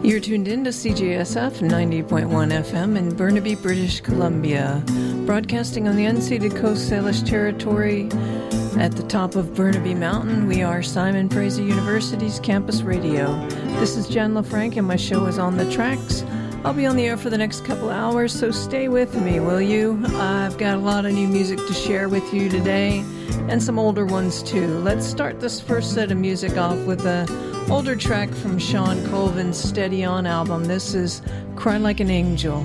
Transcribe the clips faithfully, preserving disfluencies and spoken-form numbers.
You're tuned in to C J S F ninety point one F M in Burnaby, British Columbia, broadcasting on the unceded Coast Salish territory at the top of Burnaby Mountain. We are Simon Fraser University's campus radio. This is Jen LaFranc, and my show is On the Tracks. I'll be on the air for the next couple hours, so stay with me, will you? I've got a lot of new music to share with you today, and some older ones too. Let's start this first set of music off with a older track from Sean Colvin's Steady On album. This is Cry Like an Angel.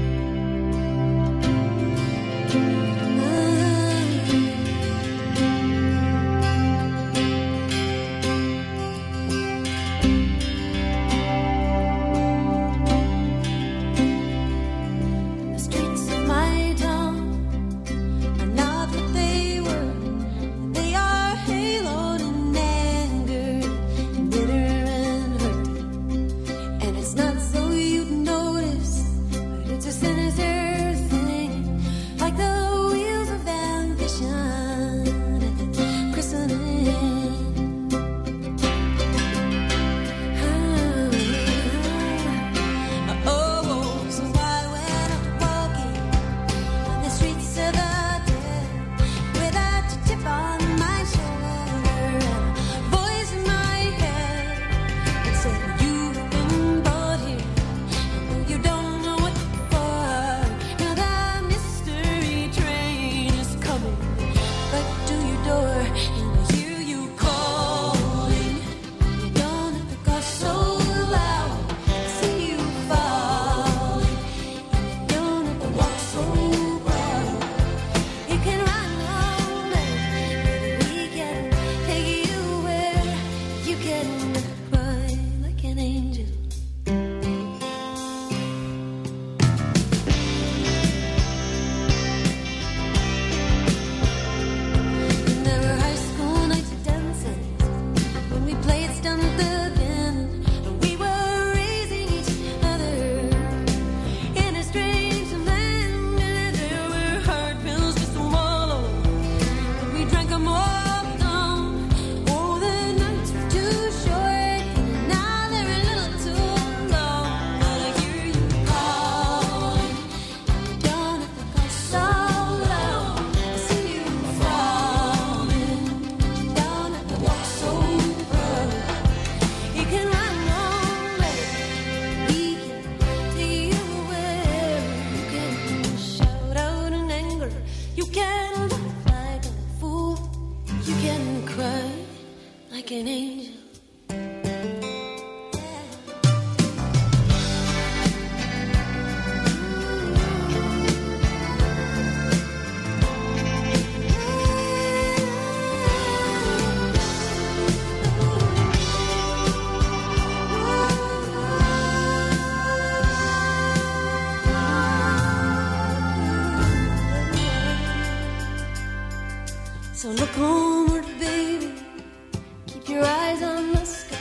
So look homeward, baby, keep your eyes on the sky.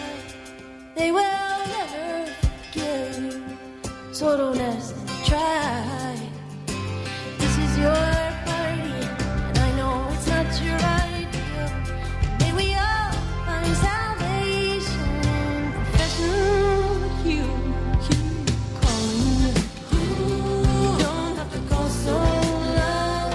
They will never forgive you, so don't ask them to try. This is your party, and I know it's not your idea. May we all find salvation in profession with you, you calling me. You don't have to go so loud.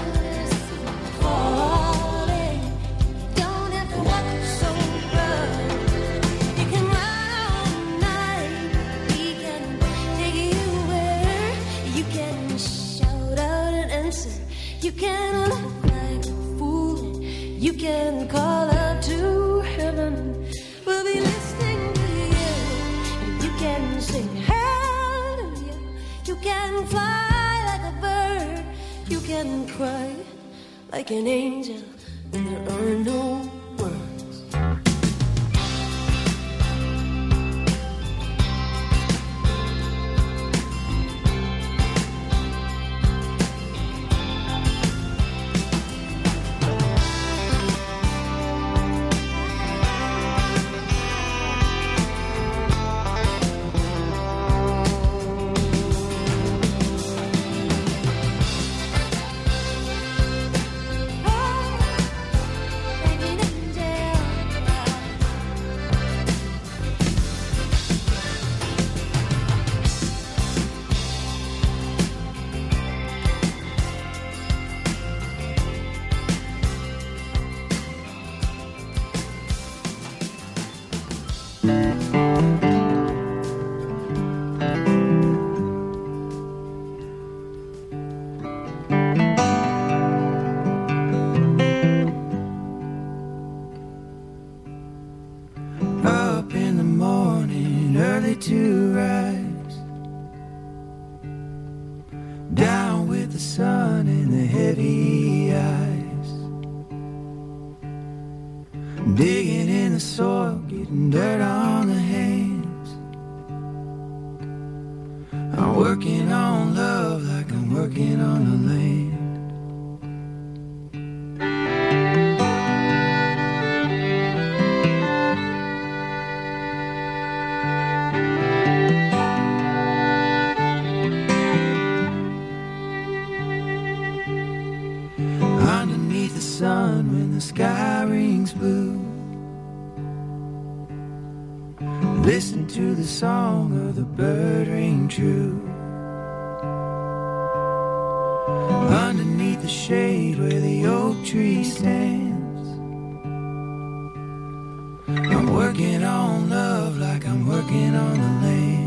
Don't have to walk so rough. You can run all night. We can take you where you can shout out and answer. You can look like a fool. You can call out to heaven. We'll be listening to you. And you can sing hallelujah. You can fly like a bird. You can cry like an angel. And there are no words. Baby, started to rise. Down with the sun and the heavy eyes. Digging in the soil, getting dirt on the hands. I'm working on love like I'm working on the land. Underneath the sun when the sky rings blue, listen to the song of the bird ring true. Underneath the shade where the oak tree stands, I'm working on love like I'm working on the land.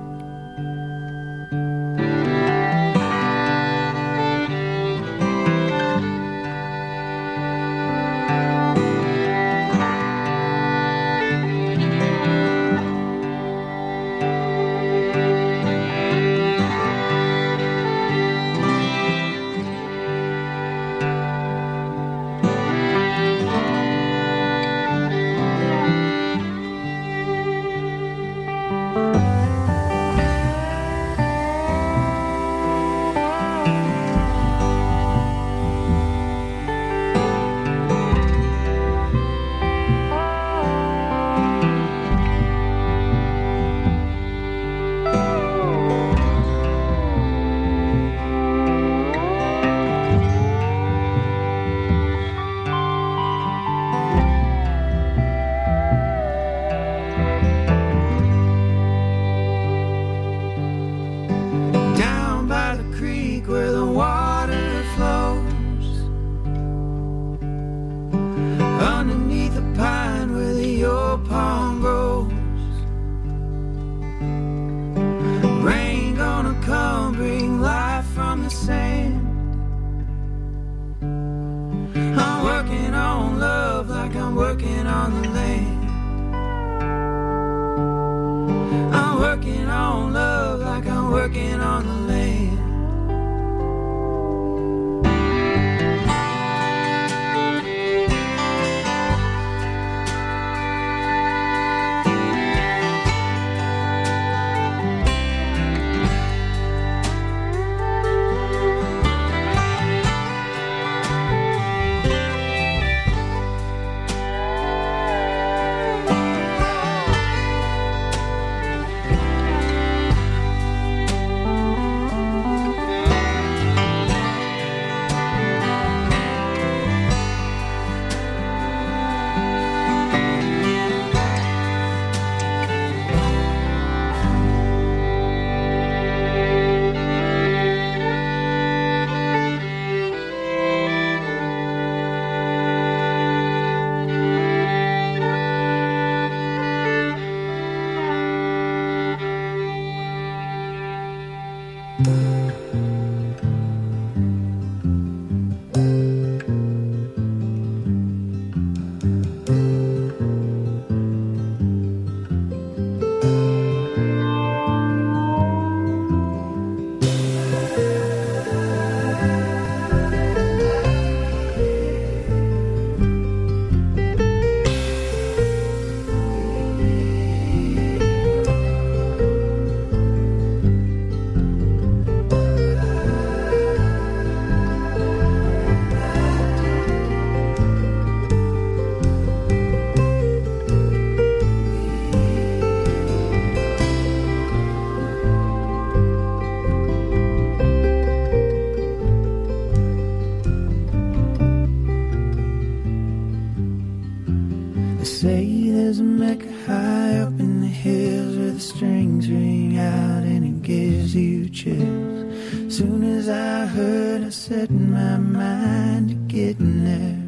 Say there's a Mecca high up in the hills where the strings ring out and it gives you chills. Soon as I heard, I set my mind to getting there.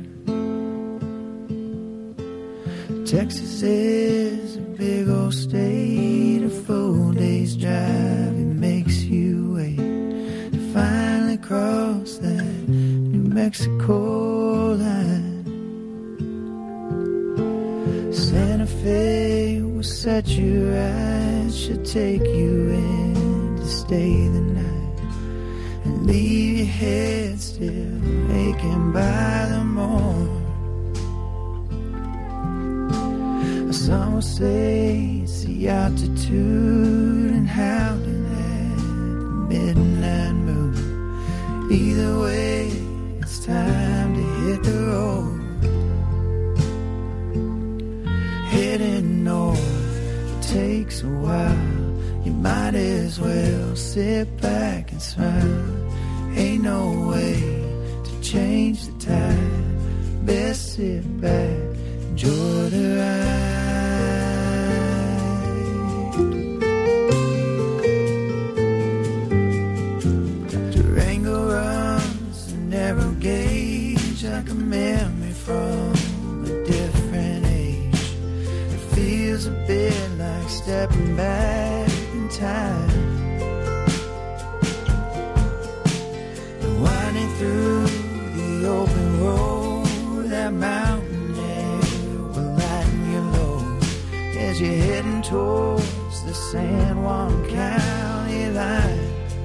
Texas is a big old state, a full day's drive. It makes you wait to finally cross that New Mexico line. Santa Fe was such that your eyes should take you in to stay the night and leave your head still aching by the morn. Some will say it's the altitude and howling at the midnight moon. Either way, it's time to hit the road. Heading north, it takes a while. You might as well sit back and smile. Ain't no way to change the tide. Best sit back, enjoy the ride. Durango runs a narrow gauge like a memory from a different age. It feels a bit like stepping back in time. And winding through the open road, that mountain air will lighten your load as you're heading towards the San Juan County line.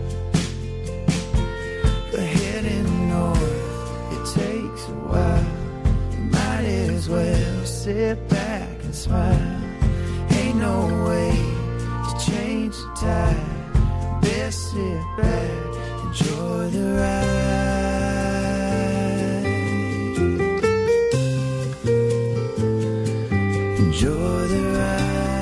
But heading north, it takes a while. You might as well sit back and smile. Ain't no way to change the tide. Best sit back, enjoy the ride. Enjoy the ride.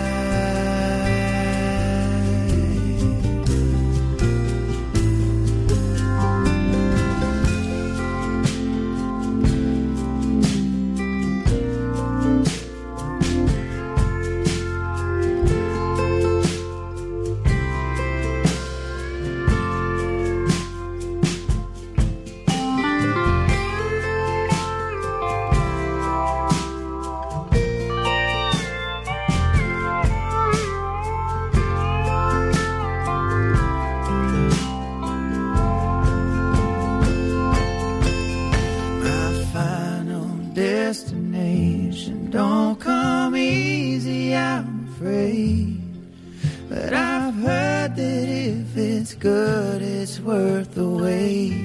Destination don't come easy, I'm afraid. But I've heard that if it's good, it's worth the wait.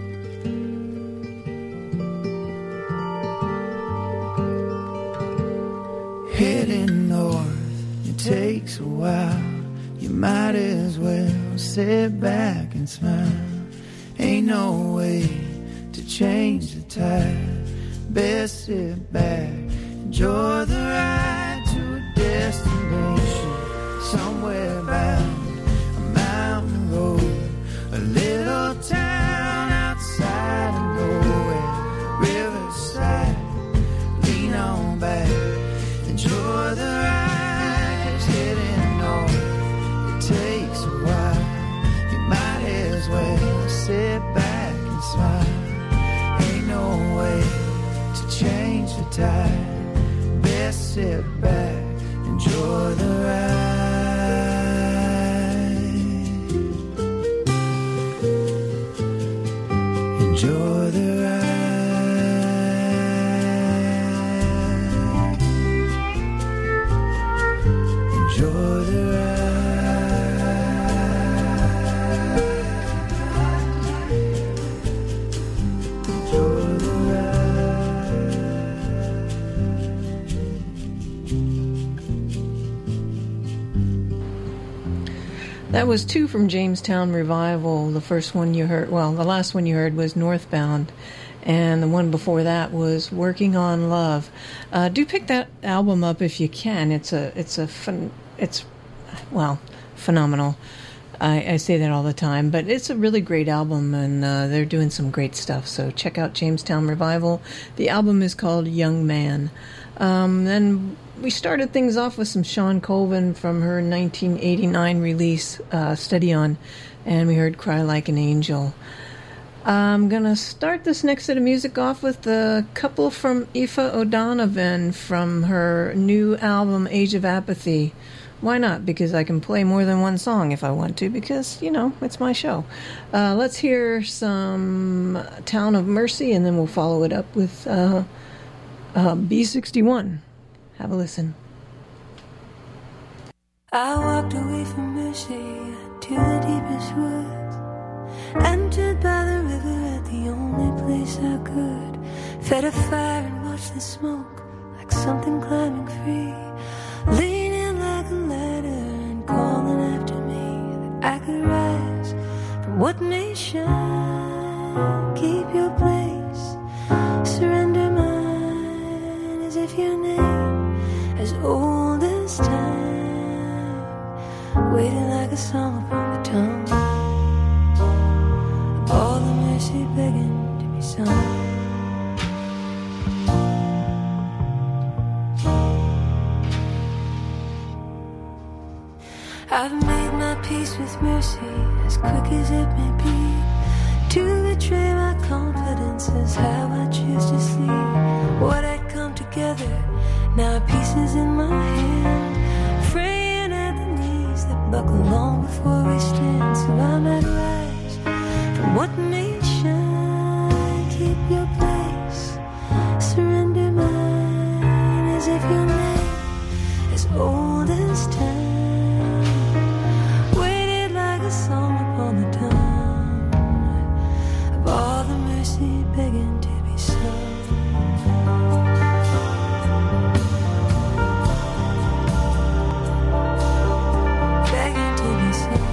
Heading north, it takes a while. You might as well sit back and smile. Ain't no way to change the tide. Best sit back, enjoy the ride to a destination somewhere bound a mountain road, a little town outside of nowhere, riverside. Lean on back, enjoy the ride. It's heading north, it takes a while. You might as well sit back and smile. Ain't no way change the tide. Best sit back, enjoy the ride. Enjoy the ride. Enjoy the ride. Enjoy the That was two from Jamestown Revival. The first one you heard, well, the last one you heard was Northbound, and the one before that was Working on Love. Uh, do pick that album up if you can. It's a, it's a, fun, it's, well, phenomenal. I, I say that all the time, but it's a really great album, and uh, they're doing some great stuff. So check out Jamestown Revival. The album is called Young Man. Um, then we started things off with some Shawn Colvin from her nineteen eighty-nine release, uh, Steady On, and we heard Cry Like an Angel. I'm going to start this next set of music off with a couple from Aoife O'Donovan from her new album, Age of Apathy. Why not? Because I can play more than one song if I want to, because, you know, it's my show. Uh, let's hear some Town of Mercy, and then we'll follow it up with uh, uh, B sixty-one. Have a listen. I walked away from mercy to the deepest woods, entered by the river at the only place I could, fed a fire and watched the smoke like something climbing free, leaning like a ladder and calling after me that I could rise from what may shine. Keep your place, surrender mine as if your name as old as time, waiting like a song upon the tongue of all the mercy begging to be sung. I've made my peace with mercy as quick as it may be. To betray my confidence is how I choose to see what had come together, now pieces in my hand, fraying at the knees that buckle long before we stand. So I might rise from what may shine. Keep your place, surrender mine as if your name as old as time, waited like a song upon the tongue of all the mercy begging to be sung. Begging to be sung.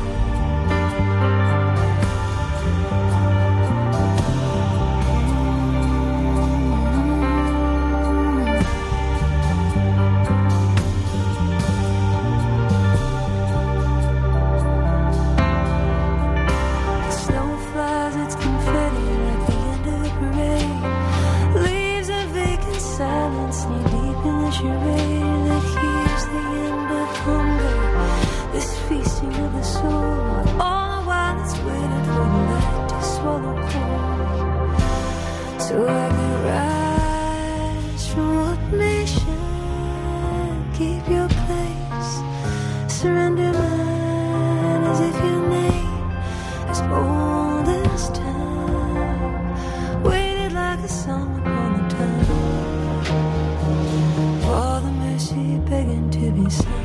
Snow flies, it's confetti like the end of the parade. Leaves a vacant silence knee deep in the charade that hears the end of hunger, this feasting of the soul. All the while it's waiting for the light to swallow cold, so I can rise from what may shine. Keep your place, surrender mine as if your name as old as time, waited like a song upon the tongue, all the mercy begging to be sung.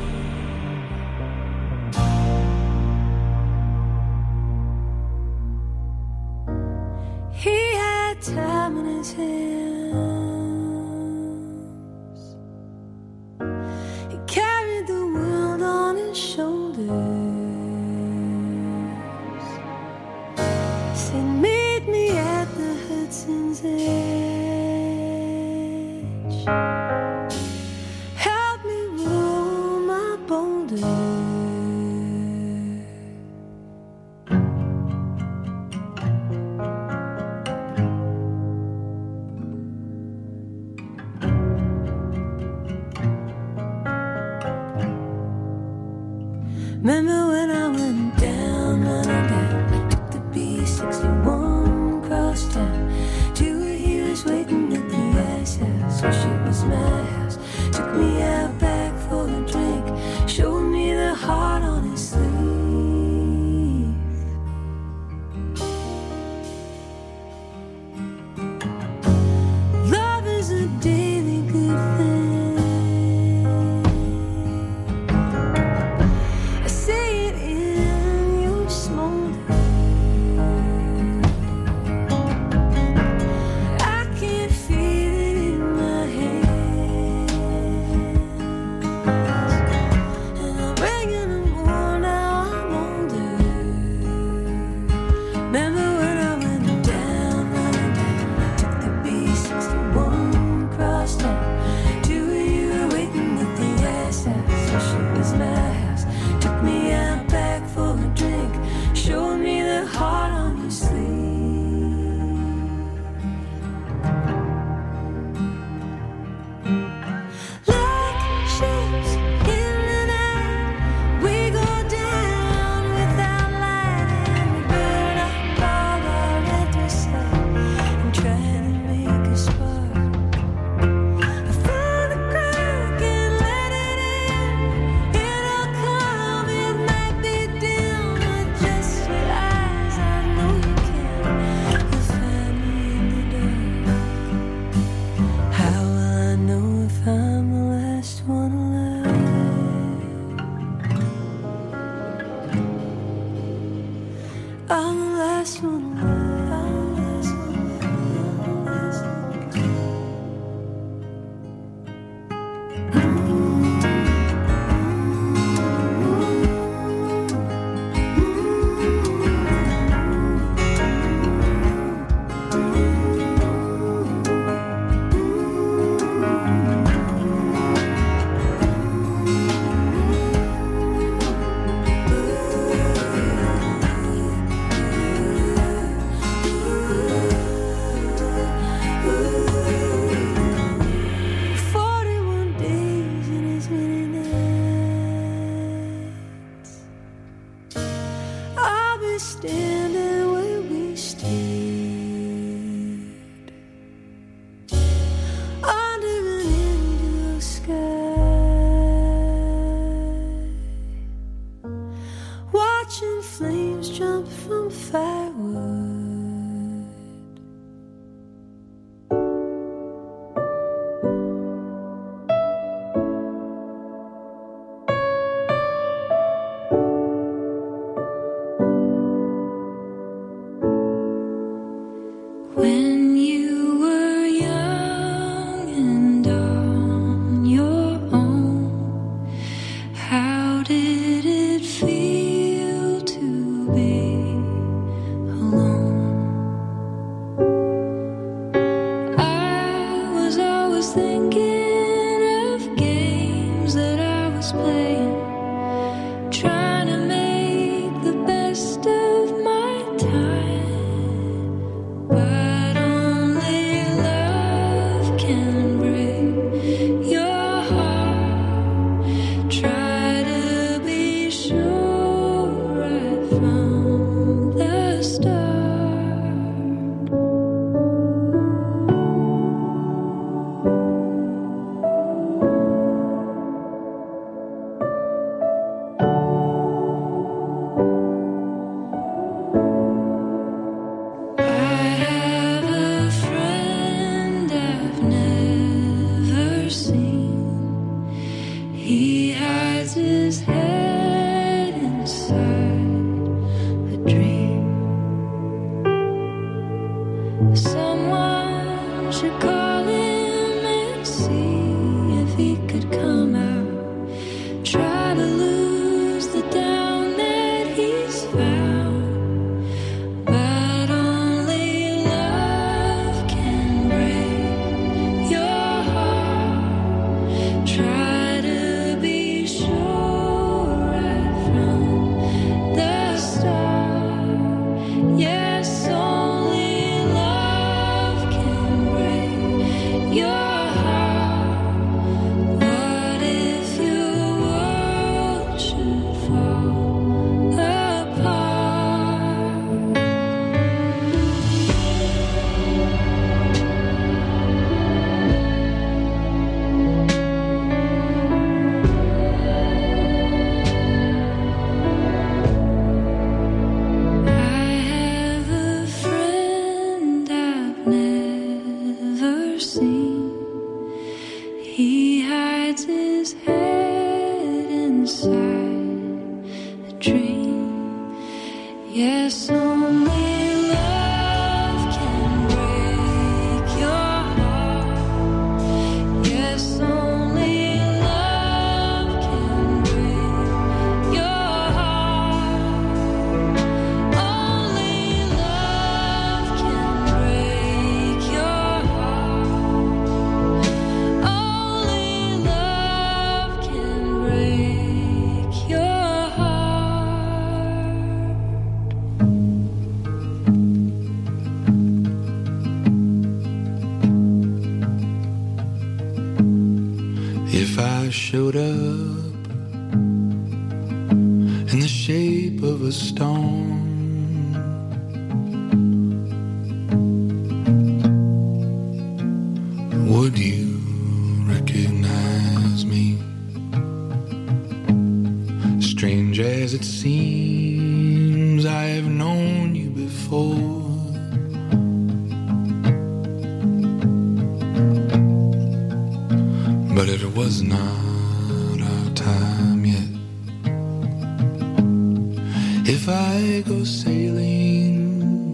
He had time in his hands, he carried the world on his shoulders, said meet me at the Hudson's edge, help me roll my boulder. Remember when I went down, running down, I took the B sixty-one cross town. Two years waiting at the ice house, wish it was my house. Took me out back for a drink, showed me the heart on his sleeve. Love is a daily good thing, I see it in your smolder. just wanna love. Standing where we stayed under an indigo sky, watching flames jump from firewood. When you were young and on your own, how did it feel to be alone? I was always thinking of games that I was playing, trying to make the best of my time. But only love can break your heart. Try to be sure right from the start. I have a friend I've never seen. He hides his head inside a dream. Someone should call him and see if he could come out. Try to lose the down that he's found. But only love can break your heart. Try to be sure right from the start. Yes, only love can break your heart. What if your world should fall apart? I have a friend I've never seen. He hides his head inside a dream. Yes, only love can break your heart. Yes, only love can break your heart. Only love can break your heart. Only love can break your heart. If I showed up in the shape of a stone, would you recognize me? Strange as it seems, I've known you before. But it was not our time yet. If I go sailing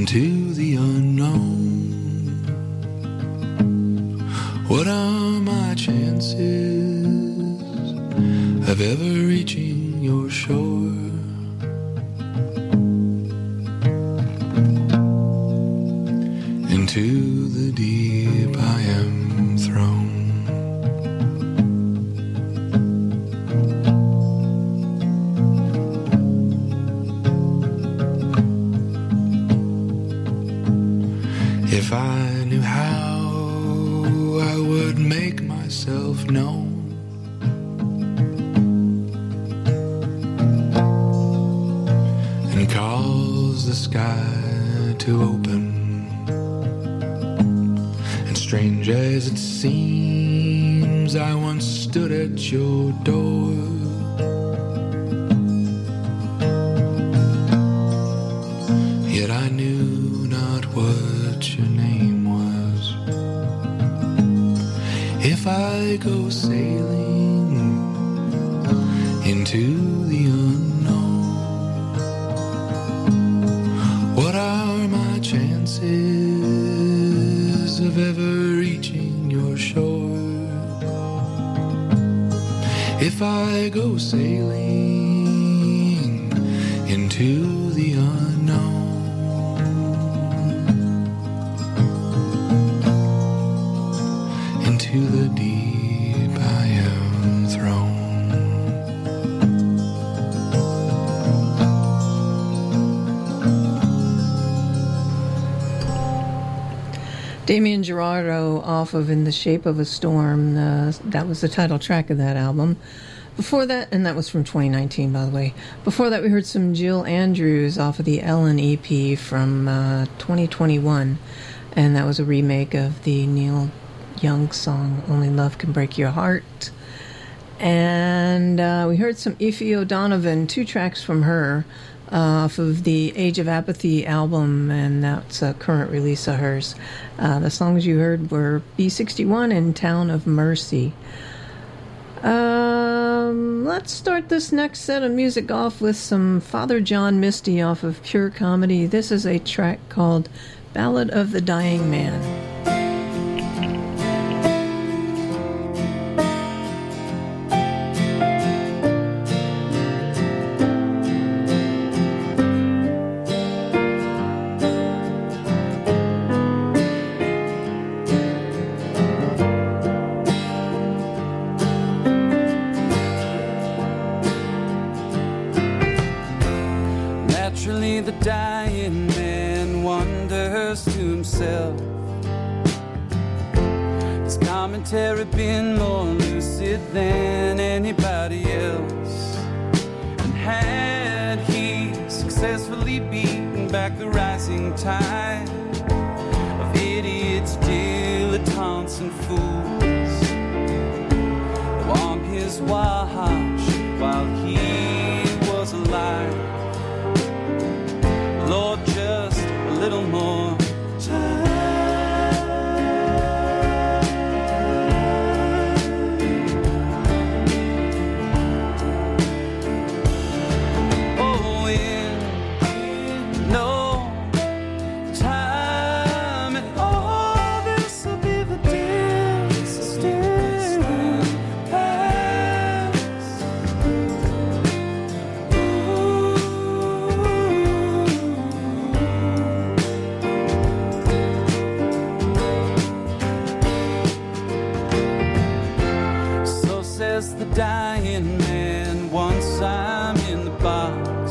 into the unknown. What are my chances of ever reaching your shore? Into the deep I am thrown. If I knew how I would make myself known, and cause the sky to open. And strange as it seems, I once stood at your door. Yet I knew not what your name was. If I go sailing into the unknown, what are my chances of ever reaching your shore? If I go sailing into the unknown, into the deep I am thrown. Damien Gerardo off of In the Shape of a Storm. Uh, that was the title track of that album. Before that, and that was from twenty nineteen, by the way. Before that, we heard some Jill Andrews off of the Ellen E P from uh, twenty twenty-one. And that was a remake of the Neil Young song, Only Love Can Break Your Heart. And uh, we heard some Aoife O'Donovan, two tracks from her, uh, off of the Age of Apathy album, and that's a current release of hers. Uh, the songs you heard were B sixty-one and Town of Mercy. Um, let's start this next set of music off with some Father John Misty off of Pure Comedy. This is a track called Ballad of the Dying Man. Been more lucid than anybody else, and had he successfully beaten back the rising tide of idiots, dilettantes, and fools that warmed his watch while he was alive. Lord, just a little more time. Dying man, once I'm in the box,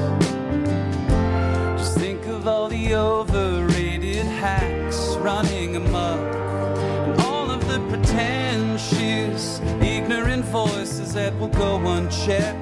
just think of all the overrated hacks running amok, and all of the pretentious, ignorant voices that will go unchecked.